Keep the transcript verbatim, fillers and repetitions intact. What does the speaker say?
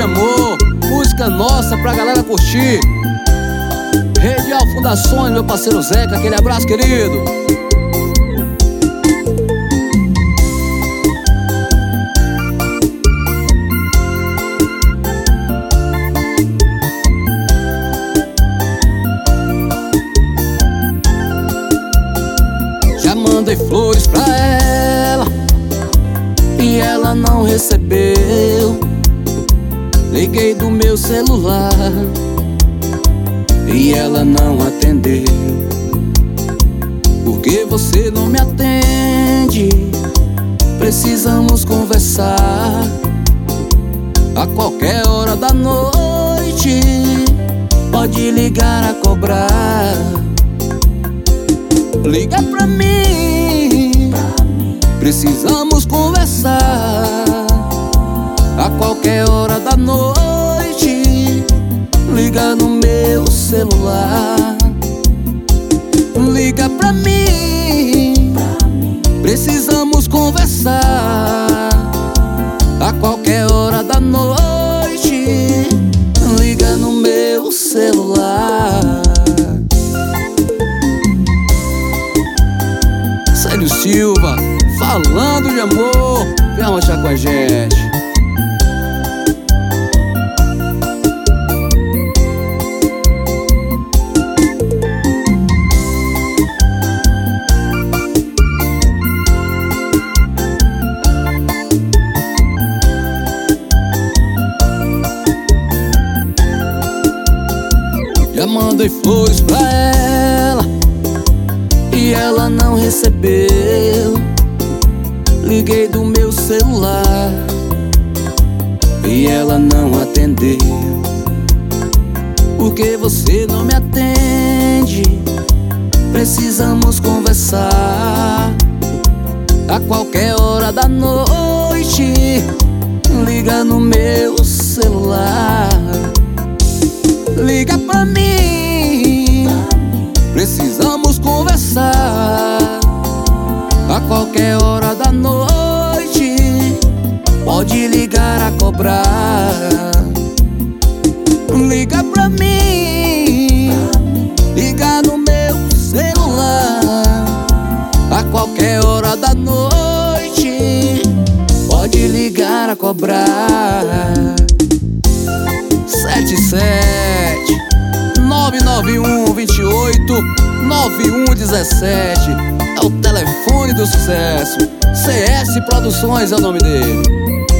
Amor, música nossa pra galera curtir. Redial Fundações, meu parceiro Zeca, aquele abraço, querido. Já mandei flores pra ela e ela não recebeu. Liguei do meu celular e ela não atendeu. Por que você não me atende? Precisamos conversar a qualquer hora da noite. Pode ligar a cobrar. Liga pra mim, precisamos conversar a qualquer hora da noite. Liga no meu celular. Liga pra mim, precisamos conversar a qualquer hora da noite. Liga no meu celular. Célio Silva, falando de amor, vem arrochar com a gente. Já mandei flores pra ela e ela não recebeu. Liguei do meu celular e ela não atendeu. Por que você não me atende? Precisamos conversar a qualquer hora da noite. Liga no meu celular. Liga pra mim, precisamos conversar a qualquer hora da noite. Pode ligar a cobrar. Liga pra mim, liga no meu celular a qualquer hora da noite. Pode ligar a cobrar. Sete sete nove nove um dois oito nove um um sete é o telefone do sucesso. C S Produções é o nome dele.